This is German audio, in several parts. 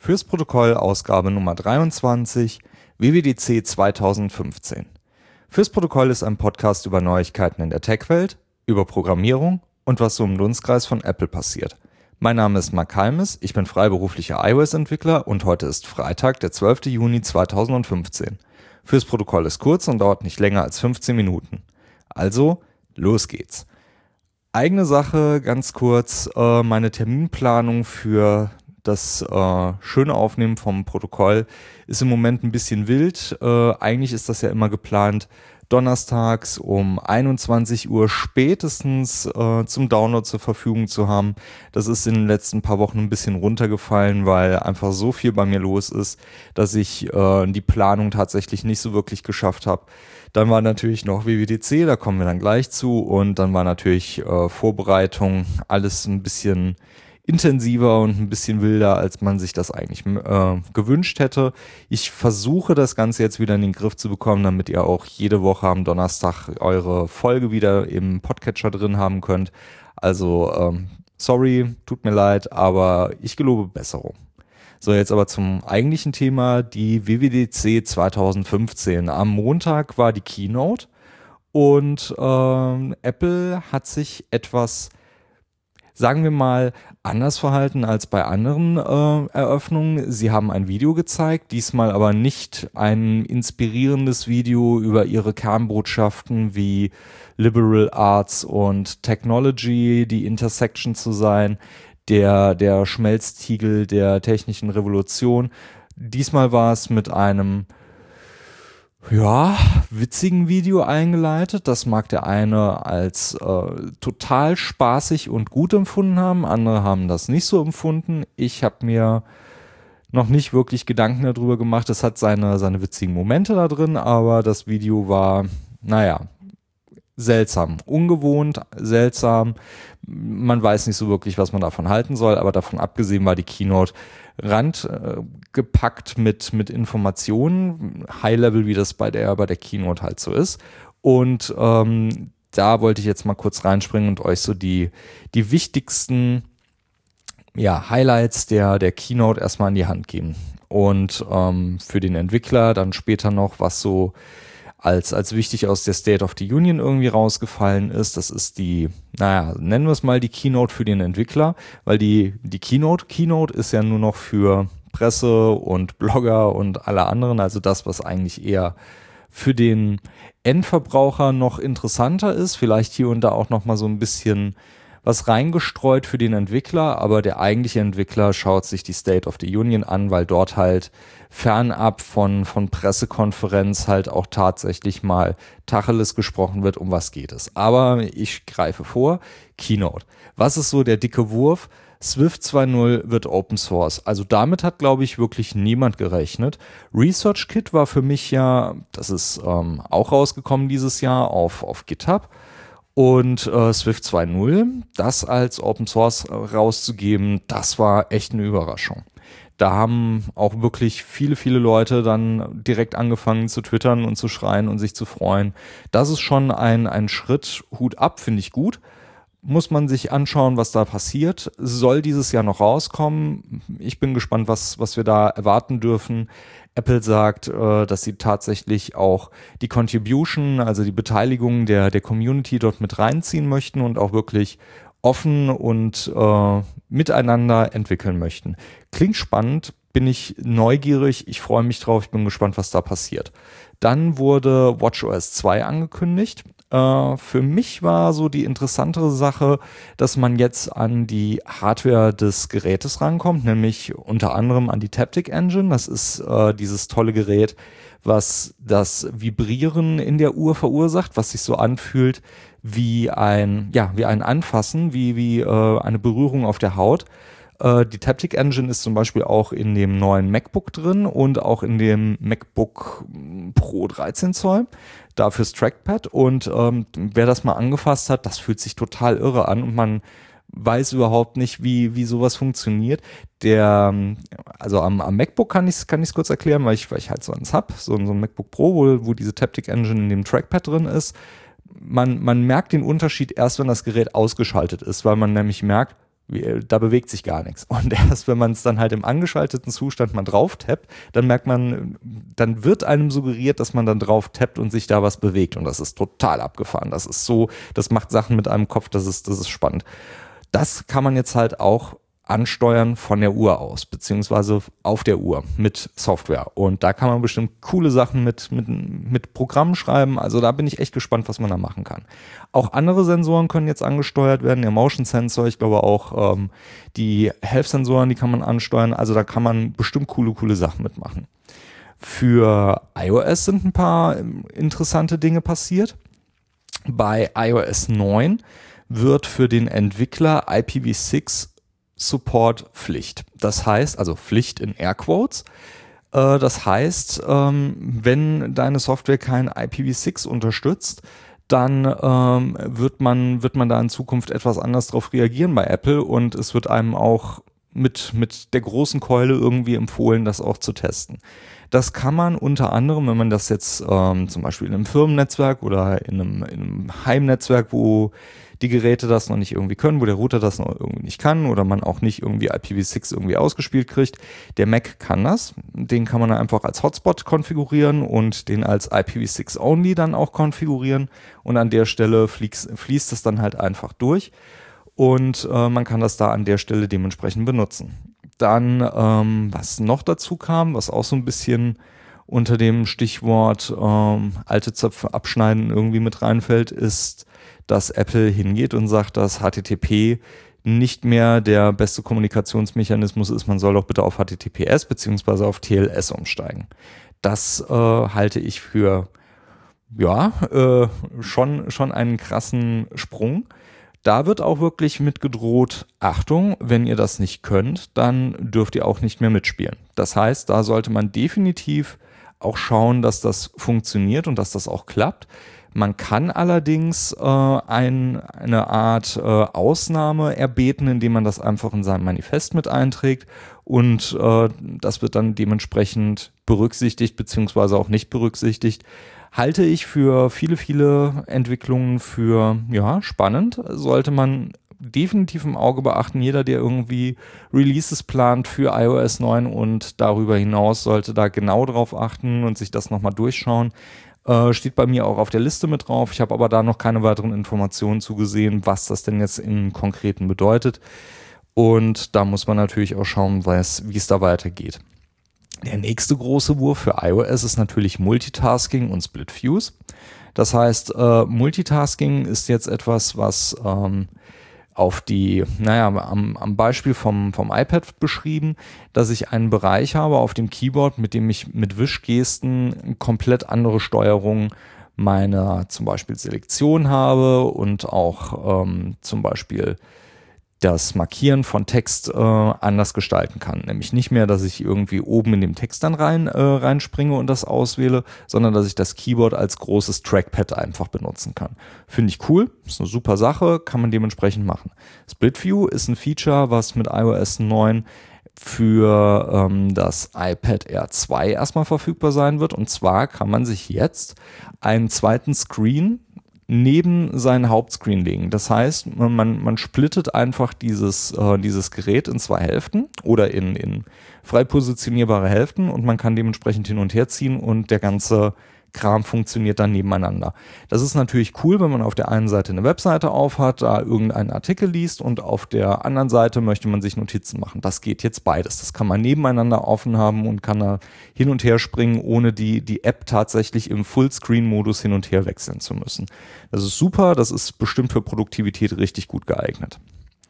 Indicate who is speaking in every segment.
Speaker 1: Fürs Protokoll Ausgabe Nummer 23, WWDC 2015. Fürs Protokoll ist ein Podcast über Neuigkeiten in der Tech-Welt, über Programmierung und was so im Dunstkreis von Apple passiert. Mein Name ist Mark Halmes, ich bin freiberuflicher iOS-Entwickler und heute ist Freitag, der 12. Juni 2015. Fürs Protokoll ist kurz und dauert nicht länger als 15 Minuten. Also, los geht's. Eigene Sache, ganz kurz, meine Terminplanung für das schöne Aufnehmen vom Protokoll ist im Moment ein bisschen wild. Eigentlich ist das ja immer geplant, donnerstags um 21 Uhr spätestens zum Download zur Verfügung zu haben. Das ist in den letzten paar Wochen ein bisschen runtergefallen, weil einfach so viel bei mir los ist, dass ich die Planung tatsächlich nicht so wirklich geschafft habe. Dann war natürlich noch WWDC, da kommen wir dann gleich zu. Und dann war natürlich Vorbereitung, alles ein bisschen intensiver und ein bisschen wilder, als man sich das eigentlich gewünscht hätte. Ich versuche das Ganze jetzt wieder in den Griff zu bekommen, damit ihr auch jede Woche am Donnerstag eure Folge wieder im Podcatcher drin haben könnt. Also sorry, tut mir leid, aber ich gelobe Besserung. So, jetzt aber zum eigentlichen Thema, die WWDC 2015. Am Montag war die Keynote und Apple hat sich etwas, sagen wir mal, anders verhalten als bei anderen Eröffnungen. Sie haben ein Video gezeigt, diesmal aber nicht ein inspirierendes Video über ihre Kernbotschaften wie Liberal Arts und Technology, die Intersection zu sein, der Schmelztiegel der technischen Revolution. Diesmal war es mit einem witzigen Video eingeleitet. Das mag der eine als total spaßig und gut empfunden haben. Andere haben das nicht so empfunden. Ich habe mir noch nicht wirklich Gedanken darüber gemacht. Es hat seine witzigen Momente da drin, aber das Video war, seltsam. Ungewohnt, seltsam. Man weiß nicht so wirklich, was man davon halten soll, aber davon abgesehen war die Keynote randgepackt mit Informationen, High-Level, wie das bei der Keynote halt so ist. Und da wollte ich jetzt mal kurz reinspringen und euch so die wichtigsten Highlights der Keynote erstmal in die Hand geben. Und für den Entwickler dann später noch, was so als wichtig aus der State of the Union irgendwie rausgefallen ist. Das ist nennen wir es mal die Keynote für den Entwickler, weil die Keynote ist ja nur noch für Presse und Blogger und alle anderen, also das, was eigentlich eher für den Endverbraucher noch interessanter ist, vielleicht hier und da auch noch mal so ein bisschen was reingestreut für den Entwickler, aber der eigentliche Entwickler schaut sich die State of the Union an, weil dort halt fernab von Pressekonferenz halt auch tatsächlich mal Tacheles gesprochen wird, um was geht es. Aber ich greife vor, Keynote. Was ist so der dicke Wurf? Swift 2.0 wird Open Source. Also damit hat, glaube ich, wirklich niemand gerechnet. ResearchKit war für mich das ist auch rausgekommen dieses Jahr auf GitHub. Und Swift 2.0, das als Open Source rauszugeben, das war echt eine Überraschung. Da haben auch wirklich viele Leute dann direkt angefangen zu twittern und zu schreien und sich zu freuen. Das ist schon ein Schritt, Hut ab, finde ich gut. Muss man sich anschauen, was da passiert. Soll dieses Jahr noch rauskommen. Ich bin gespannt, was wir da erwarten dürfen. Apple sagt, dass sie tatsächlich auch die Contribution, also die Beteiligung der Community dort mit reinziehen möchten und auch wirklich offen und miteinander entwickeln möchten. Klingt spannend, bin ich neugierig, ich freue mich drauf, ich bin gespannt, was da passiert. Dann wurde WatchOS 2 angekündigt. Für mich war so die interessantere Sache, dass man jetzt an die Hardware des Gerätes rankommt, nämlich unter anderem an die Taptic Engine. Das ist dieses tolle Gerät, was das Vibrieren in der Uhr verursacht, was sich so anfühlt wie ein Anfassen, wie eine Berührung auf der Haut. Die Taptic Engine ist zum Beispiel auch in dem neuen MacBook drin und auch in dem MacBook Pro 13 Zoll. Dafür Trackpad. Und wer das mal angefasst hat, das fühlt sich total irre an und man weiß überhaupt nicht, wie sowas funktioniert. Also am MacBook kann ich's kurz erklären, weil ich halt so eins habe, so ein MacBook Pro, wo diese Taptic Engine in dem Trackpad drin ist. Man merkt den Unterschied erst, wenn das Gerät ausgeschaltet ist, weil man nämlich merkt, Da bewegt sich gar nichts. Und erst wenn man es dann halt im angeschalteten Zustand mal drauf tappt, dann merkt man, dann wird einem suggeriert, dass man dann drauf tappt und sich da was bewegt. Und das ist total abgefahren. Das ist so, das macht Sachen mit einem Kopf, das ist spannend. Das kann man jetzt halt auch ansteuern von der Uhr aus, beziehungsweise auf der Uhr mit Software. Und da kann man bestimmt coole Sachen mit Programmen schreiben. Also da bin ich echt gespannt, was man da machen kann. Auch andere Sensoren können jetzt angesteuert werden. Der Motion Sensor, ich glaube auch die Health-Sensoren, die kann man ansteuern. Also da kann man bestimmt coole Sachen mitmachen. Für iOS sind ein paar interessante Dinge passiert. Bei iOS 9 wird für den Entwickler IPv6 Support Pflicht. Das heißt, also Pflicht in Airquotes. Das heißt, wenn deine Software kein IPv6 unterstützt, dann wird man da in Zukunft etwas anders drauf reagieren bei Apple und es wird einem auch mit der großen Keule irgendwie empfohlen, das auch zu testen. Das kann man unter anderem, wenn man das jetzt zum Beispiel in einem Firmennetzwerk oder in einem Heimnetzwerk, wo die Geräte das noch nicht irgendwie können, wo der Router das noch irgendwie nicht kann oder man auch nicht irgendwie IPv6 irgendwie ausgespielt kriegt. Der Mac kann das. Den kann man einfach als Hotspot konfigurieren und den als IPv6-only dann auch konfigurieren. Und an der Stelle fließt es dann halt einfach durch. Und man kann das da an der Stelle dementsprechend benutzen. Dann, was noch dazu kam, was auch so ein bisschen unter dem Stichwort alte Zöpfe abschneiden irgendwie mit reinfällt, ist, dass Apple hingeht und sagt, dass HTTP nicht mehr der beste Kommunikationsmechanismus ist. Man soll doch bitte auf HTTPS bzw. auf TLS umsteigen. Das halte ich für schon einen krassen Sprung. Da wird auch wirklich mit gedroht, Achtung, wenn ihr das nicht könnt, dann dürft ihr auch nicht mehr mitspielen. Das heißt, da sollte man definitiv auch schauen, dass das funktioniert und dass das auch klappt. Man kann allerdings eine Art Ausnahme erbeten, indem man das einfach in seinem Manifest mit einträgt und das wird dann dementsprechend berücksichtigt beziehungsweise auch nicht berücksichtigt. Halte ich für viele Entwicklungen für spannend. Sollte man definitiv im Auge beachten. Jeder, der irgendwie Releases plant für iOS 9 und darüber hinaus, sollte da genau drauf achten und sich das nochmal durchschauen. Steht bei mir auch auf der Liste mit drauf. Ich habe aber da noch keine weiteren Informationen zugesehen, was das denn jetzt im Konkreten bedeutet. Und da muss man natürlich auch schauen, wie es da weitergeht. Der nächste große Wurf für iOS ist natürlich Multitasking und Split Views. Das heißt, Multitasking ist jetzt etwas, was auf am Beispiel vom iPad beschrieben, dass ich einen Bereich habe auf dem Keyboard, mit dem ich mit Wischgesten komplett andere Steuerung meiner zum Beispiel Selektion habe und auch zum Beispiel das Markieren von Text anders gestalten kann. Nämlich nicht mehr, dass ich irgendwie oben in den Text dann reinspringe und das auswähle, sondern dass ich das Keyboard als großes Trackpad einfach benutzen kann. Finde ich cool, ist eine super Sache, kann man dementsprechend machen. Split View ist ein Feature, was mit iOS 9 für das iPad Air 2 erstmal verfügbar sein wird. Und zwar kann man sich jetzt einen zweiten Screen neben seinen Hauptscreen legen. Das heißt, man splittet einfach dieses Gerät in zwei Hälften oder in frei positionierbare Hälften und man kann dementsprechend hin und her ziehen und der ganze Kram funktioniert dann nebeneinander. Das ist natürlich cool, wenn man auf der einen Seite eine Webseite aufhat, da irgendeinen Artikel liest und auf der anderen Seite möchte man sich Notizen machen. Das geht jetzt beides. Das kann man nebeneinander offen haben und kann da hin und her springen, ohne die App tatsächlich im Fullscreen-Modus hin und her wechseln zu müssen. Das ist super, das ist bestimmt für Produktivität richtig gut geeignet.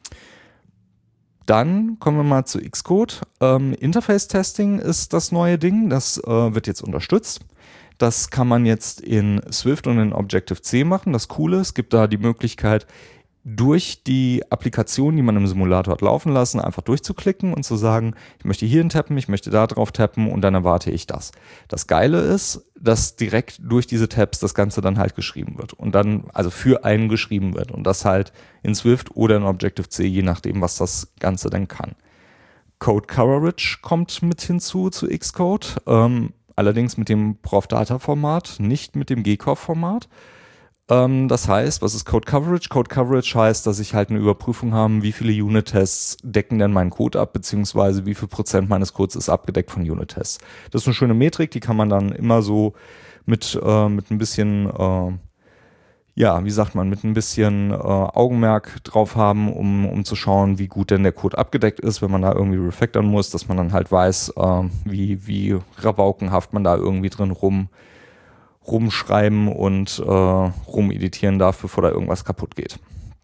Speaker 1: Dann kommen wir mal zu Xcode. Interface-Testing ist das neue Ding, das wird jetzt unterstützt. Das kann man jetzt in Swift und in Objective-C machen. Das Coole, es gibt da die Möglichkeit, durch die Applikation, die man im Simulator hat laufen lassen, einfach durchzuklicken und zu sagen, ich möchte hierhin tappen, ich möchte da drauf tappen und dann erwarte ich das. Das Geile ist, dass direkt durch diese Tabs das Ganze dann halt geschrieben wird und dann, also für einen geschrieben wird und das halt in Swift oder in Objective-C, je nachdem, was das Ganze dann kann. Code Coverage kommt mit hinzu zu Xcode. Allerdings mit dem Prof-Data-Format, nicht mit dem GCOV-Format. Das heißt, was ist Code Coverage? Code Coverage heißt, dass ich halt eine Überprüfung habe, wie viele Unit-Tests decken denn meinen Code ab, beziehungsweise wie viel Prozent meines Codes ist abgedeckt von Unit-Tests. Das ist eine schöne Metrik, die kann man dann immer so mit ein bisschen, mit ein bisschen Augenmerk drauf haben, um zu schauen, wie gut denn der Code abgedeckt ist, wenn man da irgendwie refactoren muss, dass man dann halt weiß, wie rabaukenhaft man da irgendwie drin rumschreiben und rumeditieren darf, bevor da irgendwas kaputt geht.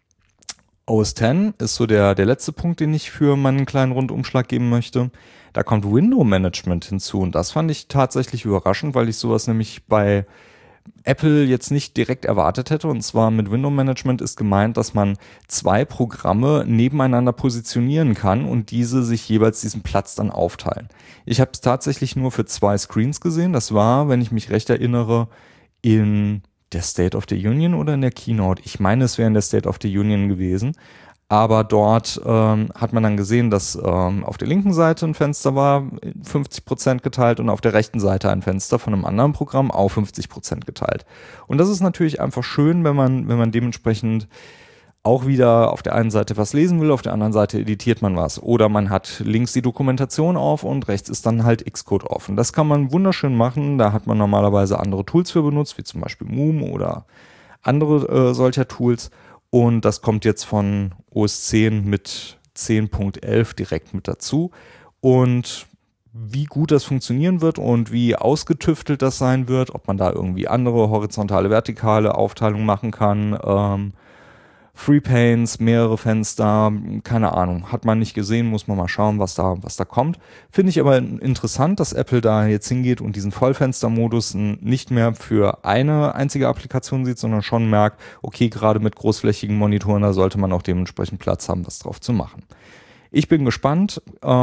Speaker 1: OS X ist so der letzte Punkt, den ich für meinen kleinen Rundumschlag geben möchte. Da kommt Window Management hinzu und das fand ich tatsächlich überraschend, weil ich sowas nämlich bei Apple jetzt nicht direkt erwartet hätte. Und zwar mit Window Management ist gemeint, dass man 2 Programme nebeneinander positionieren kann und diese sich jeweils diesen Platz dann aufteilen. Ich habe es tatsächlich nur für 2 Screens gesehen. Das war, wenn ich mich recht erinnere, in der State of the Union oder in der Keynote. Ich meine, es wäre in der State of the Union gewesen. Aber dort hat man dann gesehen, dass auf der linken Seite ein Fenster war, 50% geteilt und auf der rechten Seite ein Fenster von einem anderen Programm auch 50% geteilt. Und das ist natürlich einfach schön, wenn man dementsprechend auch wieder auf der einen Seite was lesen will, auf der anderen Seite editiert man was. Oder man hat links die Dokumentation auf und rechts ist dann halt Xcode offen. Das kann man wunderschön machen. Da hat man normalerweise andere Tools für benutzt, wie zum Beispiel Moom oder andere solcher Tools. Und das kommt jetzt von OS X mit 10.11 direkt mit dazu. Und wie gut das funktionieren wird und wie ausgetüftelt das sein wird, ob man da irgendwie andere horizontale, vertikale Aufteilung machen kann, Free Panes, mehrere Fenster, keine Ahnung, hat man nicht gesehen, muss man mal schauen, was da kommt. Finde ich aber interessant, dass Apple da jetzt hingeht und diesen Vollfenstermodus nicht mehr für eine einzige Applikation sieht, sondern schon merkt, okay, gerade mit großflächigen Monitoren, da sollte man auch dementsprechend Platz haben, was drauf zu machen. Ich bin gespannt.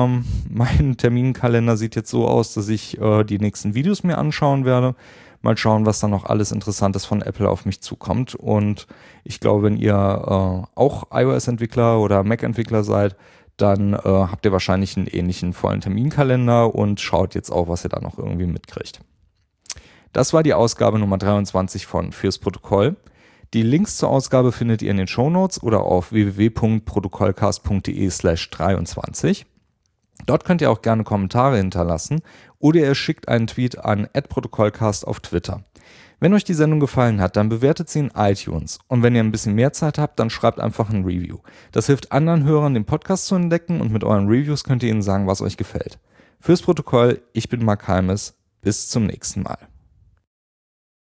Speaker 1: Mein Terminkalender sieht jetzt so aus, dass ich die nächsten Videos mir anschauen werde. Mal schauen, was da noch alles Interessantes von Apple auf mich zukommt. Und ich glaube, wenn ihr auch iOS-Entwickler oder Mac-Entwickler seid, dann habt ihr wahrscheinlich einen ähnlichen vollen Terminkalender und schaut jetzt auch, was ihr da noch irgendwie mitkriegt. Das war die Ausgabe Nummer 23 von Fürs Protokoll. Die Links zur Ausgabe findet ihr in den Shownotes oder auf www.protokollcast.de/23. Dort könnt ihr auch gerne Kommentare hinterlassen oder ihr schickt einen Tweet an @protokollcast auf Twitter. Wenn euch die Sendung gefallen hat, dann bewertet sie in iTunes und wenn ihr ein bisschen mehr Zeit habt, dann schreibt einfach ein Review. Das hilft anderen Hörern, den Podcast zu entdecken und mit euren Reviews könnt ihr ihnen sagen, was euch gefällt. Fürs Protokoll, ich bin Mark Halmes. Bis zum nächsten Mal.